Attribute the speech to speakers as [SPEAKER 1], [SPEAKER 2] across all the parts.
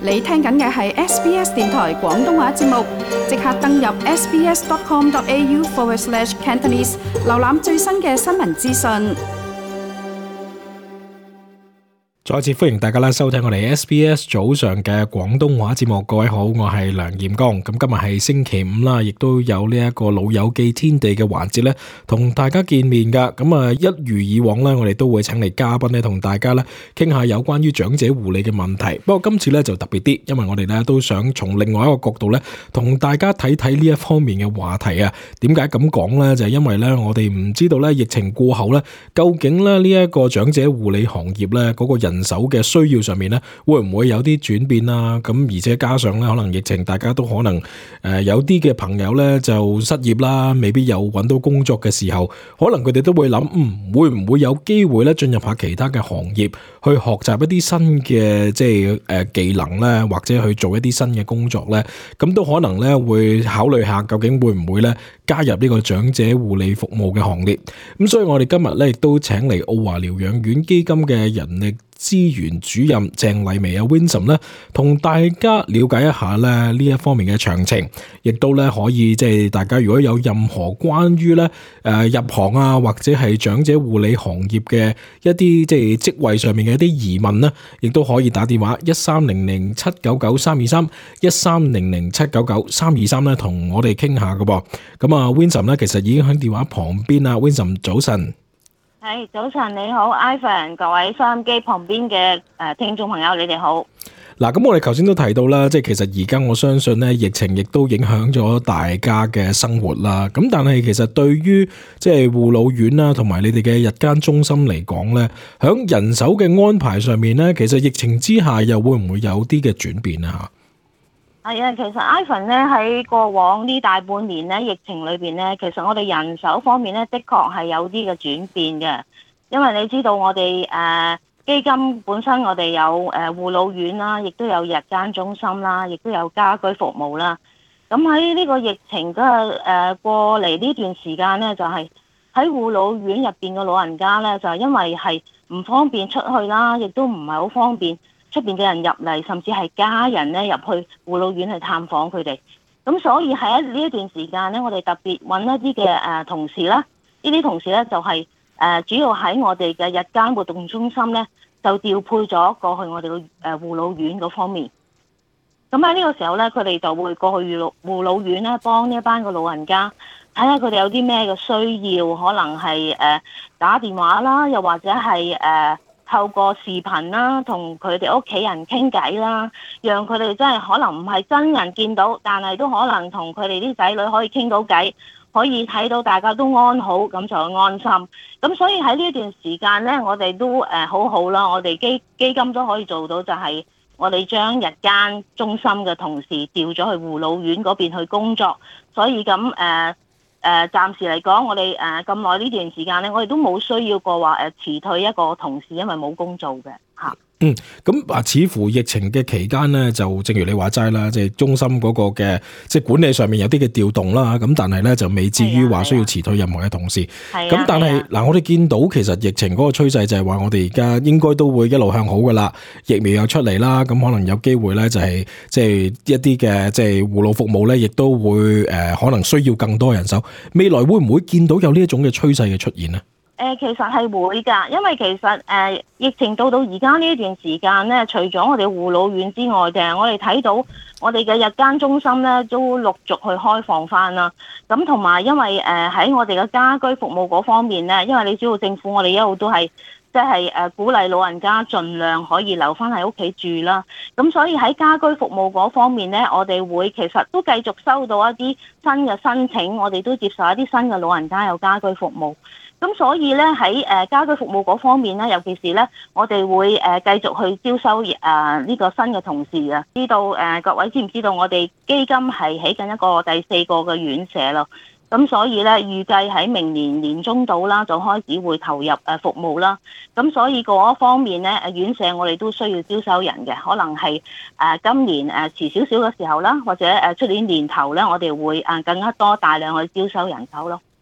[SPEAKER 1] 你聽緊嘅係 SBS 電台廣東話節目，即刻登入 sbs.com.au/Cantonese 瀏覽最新嘅新聞資訊。
[SPEAKER 2] 再次歡迎大家啦，收聽我哋 SBS 早上嘅廣東話節目。各位好，我係梁彥剛。咁今日係星期五啦，亦都有呢一個老友記天地嘅環節咧，同大家見面噶。咁啊，一如以往咧，我哋都會請嚟嘉賓咧，同大家咧傾下有關於長者護理嘅問題。不過今次咧就特別啲，因為我哋咧都想從另外一個角度咧，同大家睇睇呢一方面嘅話題啊。點解咁講咧？就係因為咧，我哋唔知道咧，疫情過後咧，究竟咧呢一個長者護理行業咧嗰個人手嘅需要上面咧，會唔會有啲轉變啊？咁而且加上咧，可能疫情，大家都可能有啲嘅朋友咧就失業啦，未必有揾到工作嘅時候，可能佢哋都會諗，會唔會有機會咧進入下其他嘅行業，去學習一啲新嘅技能咧，或者去做一啲新嘅工作咧？咁都可能咧會考慮下，究竟會唔會咧加入呢個長者護理服務嘅行列？咁所以我哋今日咧亦都請嚟澳華療養院基金嘅人力資源主任鄭麗薇啊 Winsome 咧，同大家了解一下咧呢一方面嘅詳情，亦都咧可以大家如果有任何關於咧入行啊或者係長者護理行業嘅一啲職位上面嘅一啲疑問咧，亦都可以打電話1300-799-323 1300-799-323咧，同我哋傾下噶噃。咁啊 Winsome 咧其實已經喺電話旁邊啦。 Winsome 早晨。
[SPEAKER 3] 係，早晨你好 Ivan， 各位收音機旁邊嘅聽眾朋友，你哋好。
[SPEAKER 2] 嗱，咁我哋頭先都提到啦，其實而家我相信咧，疫情亦都影響咗大家嘅生活啦。咁但係其實對於護老院啦，同埋你哋嘅日間中心嚟講咧，響人手嘅安排上面咧，其實疫情之下又會唔會有啲嘅轉變啊？
[SPEAKER 3] 係啊，其實 Ivan 咧喺過往呢大半年咧疫情裏邊咧，其實我哋人手方面咧的確係有啲嘅轉變嘅，因為你知道我哋基金本身我哋有護老院啦，亦都有日間中心啦，亦都有家居服務啦。咁喺呢個疫情嘅過嚟呢段時間咧，就係喺護老院入邊嘅老人家咧，就係因為係唔方便出去啦，亦都唔係好方便出邊嘅人入嚟，甚至係家人咧入去護老院去探訪佢哋。咁所以喺呢一段時間咧，我哋特別揾一啲嘅同事啦，呢啲同事咧就係主要喺我哋嘅日間活動中心咧，就調配咗過去我哋嘅護老院嗰方面。咁喺呢個時候咧，佢哋就會過去護老院咧，幫呢一班嘅老人家睇下佢哋有啲咩嘅需要，可能係打電話啦，又或者係透過視頻啦，同佢哋屋企人傾偈啦，讓佢哋真係可能唔係真人見到，但係都可能同佢哋啲仔女可以傾到偈，可以睇到大家都安好，咁就安心。咁所以喺呢一段時間呢，我哋都好好啦，我哋基金都可以做到，就係我哋將日間中心嘅同事調咗去護老院嗰邊去工作。所以咁暫時嚟講，我哋咁耐呢段時間咧，我哋都冇需要過話辭退一個同事，因為冇工做嘅嚇。
[SPEAKER 2] 咁似乎疫情嘅期間咧，就正如你話齋啦，中心嗰個嘅管理上面有啲嘅調動啦，咁但係咧就未至於話需要辭退任何嘅同事。咁但係我哋見到其實疫情嗰個趨勢就係話，我哋而家應該都會一路向好噶啦，疫苗又出嚟啦，咁可能有機會咧就係一啲嘅護老服務咧，亦都會可能需要更多人手。未來會唔會見到有呢一種嘅趨勢嘅出現呢？
[SPEAKER 3] 其實係會㗎，因為其實疫情到而家呢一段時間咧，除咗我哋護老院之外，我哋睇到我哋嘅日間中心咧都陸續去開放翻啦。咁同埋因為喺我哋嘅家居服務嗰方面咧，因為你知道政府我哋一路都係鼓勵老人家盡量可以留翻喺屋企住啦。咁所以喺家居服務嗰方面咧，我哋會其實都繼續收到一啲新嘅申請，我哋都接受一啲新嘅老人家有家居服務。咁所以咧喺家居服務嗰方面咧，尤其是咧，我哋會繼續去招收呢個新嘅同事啊。知道各位知唔知道我哋基金係起緊一個第4個嘅院舍咯？咁所以咧預計喺明年年中到啦，就開始會投入服務啦。咁所以嗰方面咧，院舍我哋都需要招收人嘅，可能係今年遲少少嘅時候啦，或者出年年頭咧，我哋會更加多大量去招收人手咯。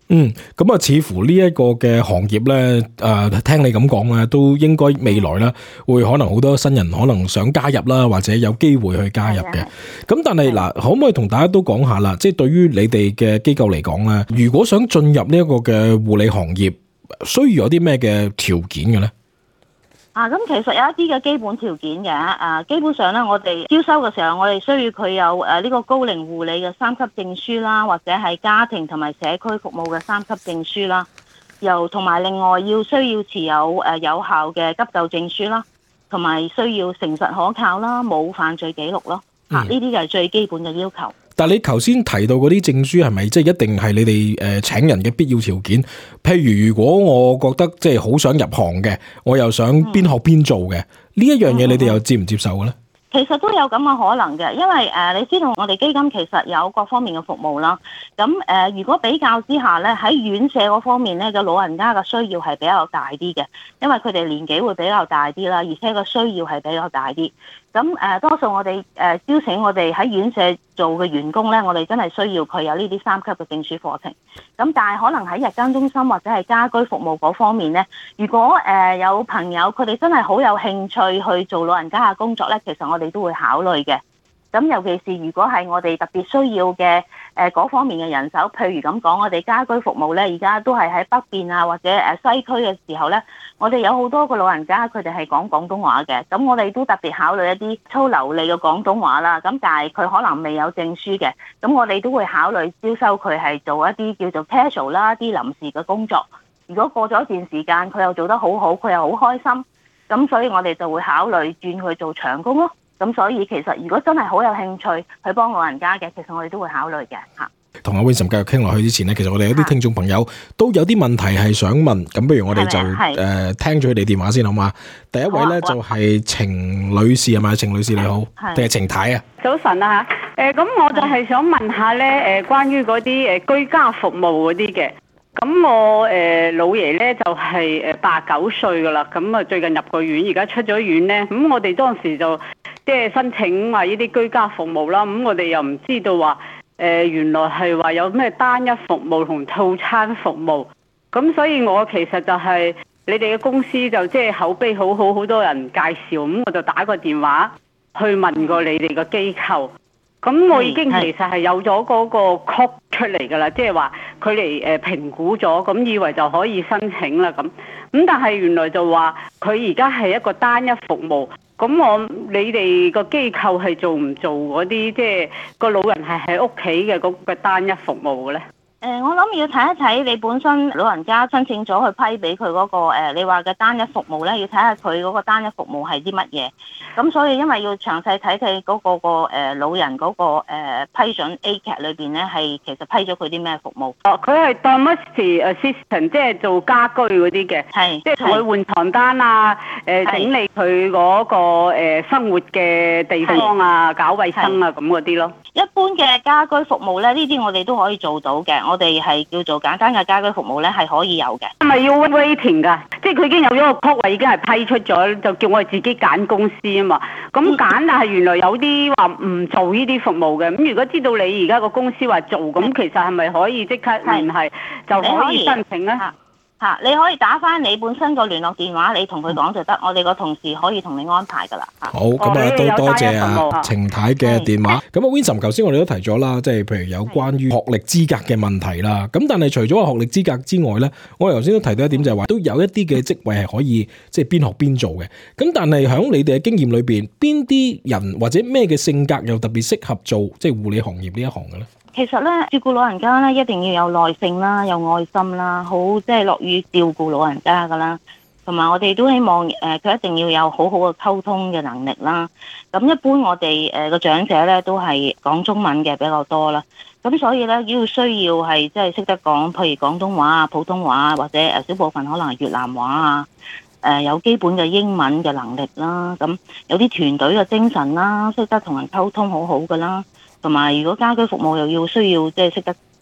[SPEAKER 2] 咁啊，似乎呢一個嘅行業咧，聽你咁講咧，都應該未來咧會可能好多新人可能想加入啦，或者有機會去加入嘅。咁但係嗱，可唔可以同大家都講下啦？即係對於你哋嘅機構嚟講咧，如果想進入呢一個嘅護理行業，需要有啲咩嘅條件嘅咧？
[SPEAKER 3] 咁其實有一啲嘅基本條件嘅，基本上咧，我哋招收嘅時候，我哋需要佢有呢個高齡護理嘅3級證書啦，或者係家庭同埋社區服務嘅3級證書啦，又同埋另外需要持有有效嘅急救證書啦，同埋需要誠實可靠啦，冇犯罪記錄咯，呢啲就係最基本嘅要求。
[SPEAKER 2] 但係你頭先提到嗰啲證書係咪即係一定係你哋請人嘅必要條件？譬如如果我覺得即係好想入行嘅，我又想邊學邊做嘅，呢一樣嘢你哋又接唔接受嘅咧？
[SPEAKER 3] 其實都有咁嘅可能嘅，因為你知道我哋基金其實有各方面嘅服務啦。咁如果比較之下咧，喺院舍嗰方面咧嘅老人家嘅需要係比較大啲嘅，因為佢哋年紀會比較大啲啦，而且個需要係比較大啲。咁多數我哋邀請我哋喺院舍做嘅員工咧，我哋真係需要佢有呢啲3級嘅證書課程。咁但係可能喺日間中心或者係家居服務嗰方面咧，如果有朋友佢哋真係好有興趣去做老人家嘅工作咧，其實我哋都會考慮嘅。咁尤其是如果係我哋特別需要嘅嗰方面嘅人手，譬如咁講，我哋家居服務咧，而家都係喺北邊啊或者西區嘅時候咧，我哋有好多個老人家佢哋係講廣東話嘅，咁我哋都特別考慮一啲粗流利嘅廣東話啦。咁但係佢可能未有證書嘅，咁我哋都會考慮招收佢係做一啲叫做 casual 啦，啲臨時嘅工作。如果過咗一段時間佢又做得好好，佢又好開心，咁所以我哋就會考慮轉佢做長工咯。咁所以其實如果真係好有興趣去幫老人家嘅，其實我哋都會考慮嘅嚇。同
[SPEAKER 2] 阿 Vincent 繼續傾落去之前呢，其實我哋有啲聽眾朋友都有啲問題係想問，咁不如我哋就聽咗佢哋電話先好嘛？第一位咧就係程女士係咪？程女士你好，定係程太啊？
[SPEAKER 4] 早晨啊嚇，咁我就係想問下咧，關於嗰啲居家服務嗰啲嘅。咁我老爺咧就係89歲噶啦，咁啊最近入過院，而家出咗院咧，咁我哋當時就即係申請話呢啲居家服務啦，咁我哋又唔知道話原來係話有咩單一服務同套餐服務，咁所以我其實就係你哋嘅公司就即係口碑好好，好多人介紹，咁我就打個電話去問過你哋個機構。咁我已經其實係有咗嗰個 code 出嚟㗎啦，即係話佢嚟評估咗，咁以為就可以申請啦咁但係原來就話佢而家係一個單一服務，咁你哋個機構係做唔做嗰啲即係個老人係喺屋企嘅嗰個單一服務嘅咧？
[SPEAKER 3] 我諗要睇一睇你本身老人家申請咗去批俾佢嗰個你話嘅單一服務咧，要睇下佢嗰個單一服務係啲乜嘢。咁所以因為要詳細睇睇嗰個老人嗰個批准 ACAT 裏邊咧，係其實批咗佢啲咩服務？
[SPEAKER 4] 佢係 domestic assistant， 即係做家居嗰啲嘅，係即係同佢換床單啊，整理佢嗰個生活嘅地方啊，搞衛生啊咁嗰啲咯。
[SPEAKER 3] 一般嘅家居服務咧，呢啲我哋都可以做到嘅。我哋係叫做簡單嘅家居服務咧，係可以有嘅。
[SPEAKER 4] 係咪要 waiting 㗎？即係佢已經有咗個 code 已經係批出咗，就叫我哋自己揀公司啊嘛。咁揀，但係原來有啲話唔做呢啲服務嘅。咁如果知道你而家個公司話做，咁其實係咪可以即刻聯繫就可以申請咧？
[SPEAKER 3] 你可以打翻你本身個聯絡電話，你同佢講就得，我哋個同事可以同你安排噶啦。
[SPEAKER 2] 好，咁都多謝啊程太嘅電話。咁Vincent，頭先我哋都提咗啦，即係譬如有關於學歷資格嘅問題啦。咁但係除咗話學歷資格之外咧，我哋頭先都提到一點就係話，都有一啲嘅職位係可以即係邊學邊做嘅。咁但係喺你哋嘅經驗裏邊，邊啲人或者咩嘅性格又特別適合做即係護理行業呢一行嘅咧？
[SPEAKER 3] 其實咧，照顧老人家咧，一定要有耐性啦，有愛心啦，好即係樂於照顧老人家噶啦。同埋我哋都希望佢一定要有好好嘅溝通嘅能力啦。咁一般我哋個長者咧都係講中文嘅比較多啦。咁所以咧要需要係即係識得講，譬如廣東話啊、普通話啊，或者少部分可能係越南話啊。有基本嘅英文嘅能力啦。咁有啲團隊嘅精神啦，識得同人溝通好好噶啦。同埋，如果家居服務又要需要即係識得揸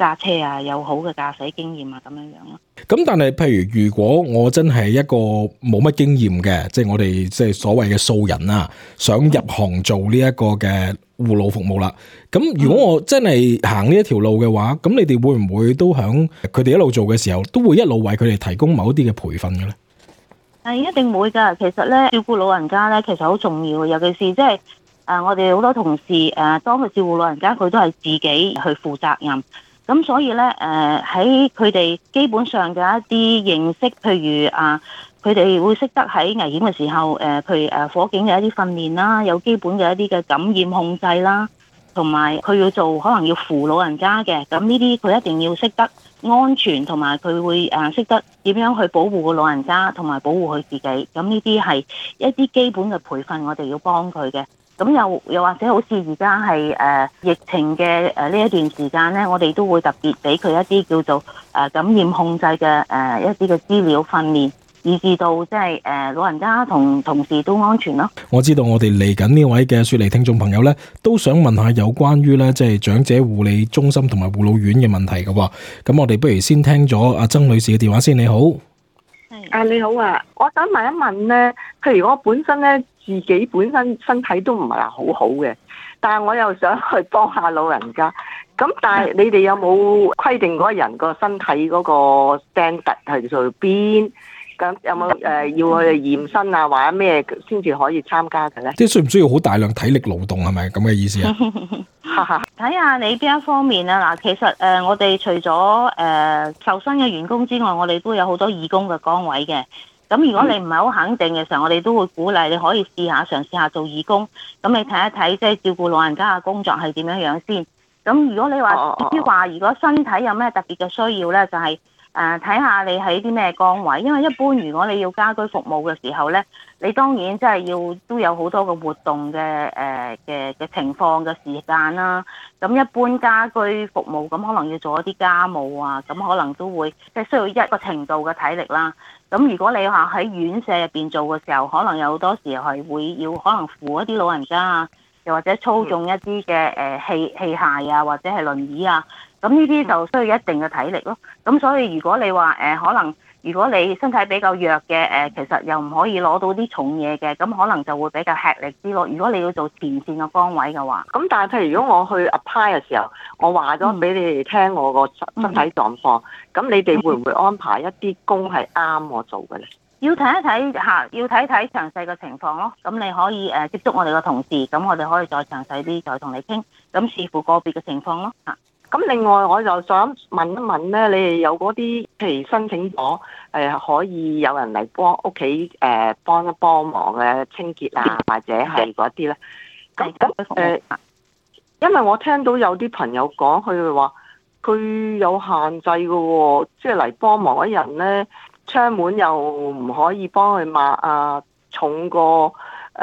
[SPEAKER 3] 揸車啊，有好嘅駕駛經驗啊，咁樣樣咯。
[SPEAKER 2] 咁但係譬如如果我真係一個冇乜經驗嘅，即係我哋即係所謂嘅素人啊，想入行做呢一個嘅護老服務啦。咁如果我真係行呢一條路嘅話，咁你哋會唔會都響佢哋一路做嘅時候，都會一路為佢哋提供某一啲嘅培訓嘅咧？
[SPEAKER 3] 係一定會㗎。其實咧，照顧老人家咧，其實好重要嘅，尤其是即係我哋好多同事當佢照顧老人家，佢都係自己去負責任。咁所以咧，喺佢哋基本上嘅一啲認識，譬如佢哋會識得喺危險嘅時候，譬如火警嘅一啲訓練啦，有基本嘅一啲嘅感染控制啦，同埋佢要做可能要扶老人家嘅，咁呢啲佢一定要識得安全，同埋佢會識得點樣去保護個老人家，同埋保護佢自己。咁呢啲係一啲基本嘅培訓，我哋要幫佢嘅。咁又或者好似而家係疫情嘅呢一段時間咧，我哋都會特別俾佢一啲叫做感染控制嘅一啲嘅資料訓練，以至到即係老人家同同事都安全咯。
[SPEAKER 2] 我知道我哋嚟緊呢位嘅雪梨聽眾朋友咧，都想問下有關於咧即係長者護理中心同埋護老院嘅問題嘅喎。咁我哋不如先聽咗阿曾女士嘅電話先。你好，
[SPEAKER 5] 你好啊，我想問一問咧，譬如我本身咧自己本身身體都唔係話好好嘅，但係我又想去幫下老人家，咁但係你哋有冇規定嗰個人個身體嗰個 standard 係做邊？咁有冇要去驗身啊，或者咩先至可以參加嘅咧？
[SPEAKER 2] 即係需唔需要好大量體力勞動，係咪咁嘅意思啊？
[SPEAKER 3] 睇下你邊一方面啊。嗱，其實我哋除咗受薪嘅員工之外，我哋都有好多義工嘅崗位嘅。咁如果你唔係好肯定嘅時候，我哋都會鼓勵你可以嘗試下做義工。咁你睇一睇即係照顧老人家嘅工作係點樣樣先。咁如果你話至於話，如果身體有咩特別嘅需要咧，就係睇下你喺啲咩崗位。因為一般如果你要家居服務嘅時候咧，你當然即係都有好多個活動嘅情況嘅時間啦。咁一般家居服務咁可能要做一啲家務啊，咁可能都會即係需要一個程度嘅體力啦。咁如果你話喺院舍入邊做嘅時候，可能有好多時候係會要可能扶一啲老人家啊，又或者操縱一啲嘅器械啊，或者係輪椅啊，咁呢啲就需要一定嘅體力咯。咁所以如果你話可能如果你身體比較弱嘅其實又唔可以攞到啲重嘢嘅，咁可能就會比較吃力啲咯。如果你要做前線嘅崗位嘅話，
[SPEAKER 5] 咁但係譬如如果我去 apply 嘅時候，我話咗俾你哋聽我個身體狀況，咁你哋會唔會安排一啲工係啱我做嘅咧？
[SPEAKER 3] 要睇一睇嚇，要睇睇詳細嘅情況咯。咁你可以接觸我哋嘅同事，咁我哋可以再詳細啲再同你傾。咁視乎個別嘅情況咯嚇。
[SPEAKER 5] 咁另外我就想問一問咧，你哋有嗰啲譬如申請咗可以有人嚟幫屋企幫一幫忙嘅清潔啊，或者係嗰啲咧？咁因為我聽到有啲朋友講，佢哋話佢有限制嘅喎，即係嚟幫忙嗰人咧，窗門又唔可以幫佢抹啊，重過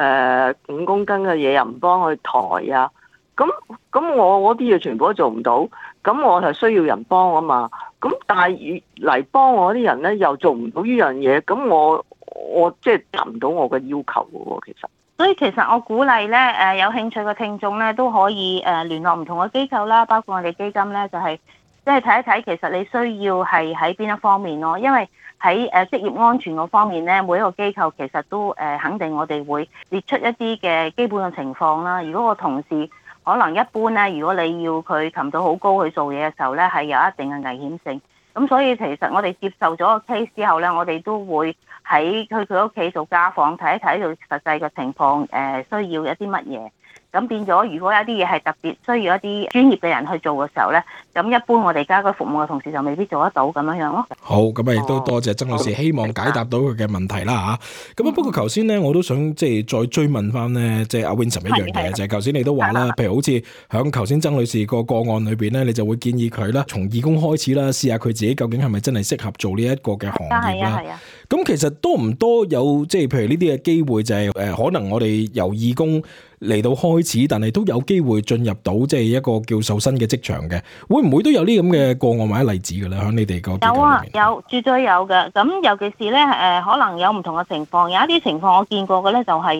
[SPEAKER 5] 5公斤嘅嘢又唔幫佢抬啊。咁我嗰啲嘢全部都做唔到，咁我係需要人幫啊嘛。咁但係嚟幫我啲人咧又做唔到呢樣嘢，咁我即係達唔到我嘅要求嘅喎，其實。所以
[SPEAKER 3] 其實我鼓勵咧有興趣嘅聽眾咧都可以聯絡唔同嘅機構啦，包括我哋基金咧就係即係睇一睇其實你需要係喺邊一方面咯，因為喺職業安全嗰方面咧，每一個機構其實都肯定我哋會列出一啲嘅基本嘅情況啦。如果個同事可能一般咧，如果你要佢擒到好高去做嘢嘅時候咧，係有一定嘅危險性。咁所以其實我哋接受咗個 case 之後咧，我哋都會喺佢屋企做家訪，睇一睇佢實際嘅情況，需要一啲乜嘢。咁變咗，如果有一啲嘢係特別需要一啲專業嘅人去做嘅時候咧，咁一般我哋家居服務嘅同事就未必做得到咁樣樣咯。
[SPEAKER 2] 好，咁亦都多謝曾女士，希望解答到佢嘅問題啦嚇。咁啊，不過頭先咧，我都想即係再追問翻咧，即係阿 Vincent 一樣嘢，就係頭先你都話啦，譬如好似響頭先曾女士個案裏邊咧，你就會建議佢啦，從義工開始啦，試下佢自己究竟係咪真係適合做呢一個嘅行業啦。咁其實多唔多有即係譬如呢啲嘅機會，就係可能我哋由義工嚟到開始，但係都有機會進入到即係一個叫受薪嘅職場嘅，會唔會都有呢咁嘅個案或者例子嘅咧？喺你哋個
[SPEAKER 3] 有啊，有絕對有嘅。咁尤其是咧可能有唔同嘅情況，有一啲情況我見過嘅咧就係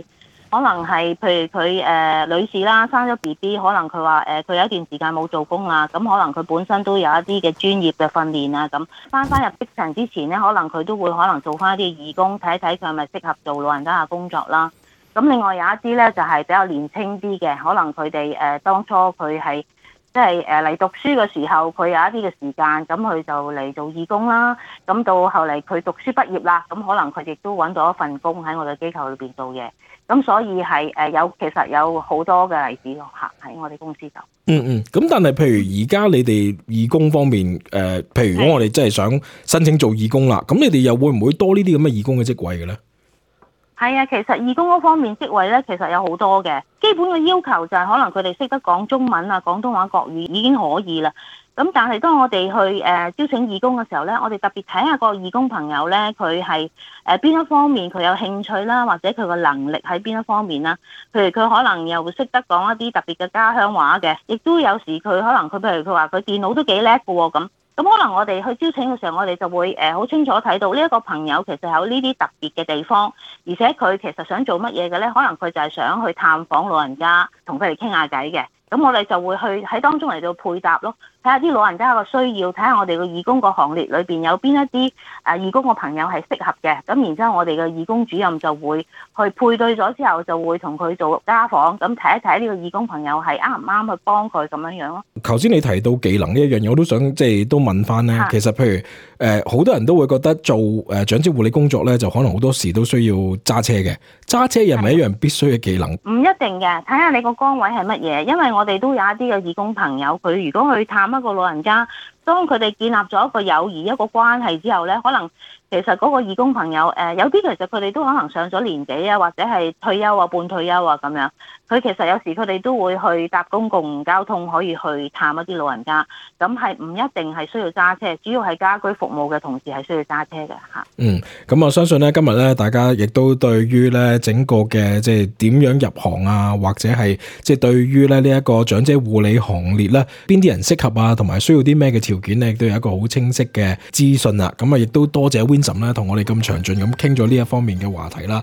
[SPEAKER 3] 可能係譬如佢女士啦，生咗 BB，可能佢話佢有一段時間冇做工啊，咁可能佢本身都有一啲嘅專業嘅訓練啊，咁翻入職場之前咧，可能佢都會可能做翻一啲義工，睇一睇佢係咪適合做老人家嘅工作啦。咁另外有一啲咧就係比較年輕啲嘅，可能佢哋當初佢係即係嚟讀書嘅時候，佢有一啲嘅時間，咁佢就嚟做義工啦。咁到後嚟佢讀書畢業啦，咁可能佢亦都揾到一份工喺我哋機構裏邊做嘢。咁所以係其實有好多嘅例子嚇喺我哋公司度。
[SPEAKER 2] 咁但係譬如而家你哋義工方面，譬如如果我哋真係想申請做義工啦，咁你哋又會唔會多呢啲咁嘅義工嘅職位嘅咧？
[SPEAKER 3] 係啊，其實義工嗰方面職位咧，其實有好多嘅。基本嘅要求就係可能佢哋識得講中文啊、廣東話、國語已經可以啦。咁但係當我哋去招請義工嘅時候咧，我哋特別睇下個義工朋友咧，佢係邊一方面佢有興趣啦，或者佢個能力喺邊一方面啦。譬如佢可能又會識得講一啲特別嘅家鄉話嘅，亦都有時佢可能佢譬如佢話佢電腦都幾叻嘅喎咁。咁可能我哋去招請嘅時候，我哋就會好清楚睇到呢一個朋友其實有呢啲特別嘅地方，而且佢其實想做乜嘢嘅咧？可能佢就係想去探訪老人家，同佢哋傾下偈嘅。咁我哋就會去喺當中嚟到配搭咯，睇下啲老人家個需要，睇下我哋個義工個行列裏邊有邊一啲義工個朋友係適合嘅。咁然之後我哋嘅義工主任就會去配對咗之後，就會同佢做家訪，咁睇一睇呢個義工朋友係啱唔啱去幫佢咁樣樣咯。
[SPEAKER 2] 頭先你提到技能呢一樣嘢，我都想即係都問翻咧。其實譬如好多人都會覺得做長者護理工作咧，就可能好多時都需要揸車嘅。揸車又係咪一樣必須嘅技能？
[SPEAKER 3] 唔一定嘅，睇下你個崗位係乜嘢。因為我哋都有一啲嘅義工朋友，佢如果去探一個老人家，當佢哋建立咗一個友誼、一個關係之後咧，可能其實嗰個義工朋友有啲其實佢哋都可能上咗年紀啊，或者係退休啊、半退休啊咁樣。佢其實有時佢哋都會去搭公共交通，可以去探一啲老人家。咁係唔一定係需要揸車，主要係家居服務嘅同事係需要揸車嘅嚇。
[SPEAKER 2] 咁我相信咧，今日咧大家亦都對於咧整個嘅即係點樣入行啊，或者係即係對於咧呢一個長者護理行列咧，邊啲人適合啊，同埋需要啲咩嘅條件咧，亦都有一個好清晰嘅資訊啦。咁啊，亦都多謝 Vincent 咧，同我哋咁詳盡咁傾咗呢一方面嘅話題啦。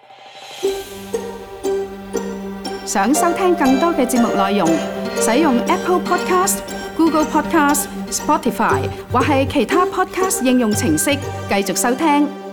[SPEAKER 1] 想收聽更多嘅節目內容，使用 Apple Podcast、Google Podcast、Spotify 或係其他 Podcast 應用程式繼續收聽。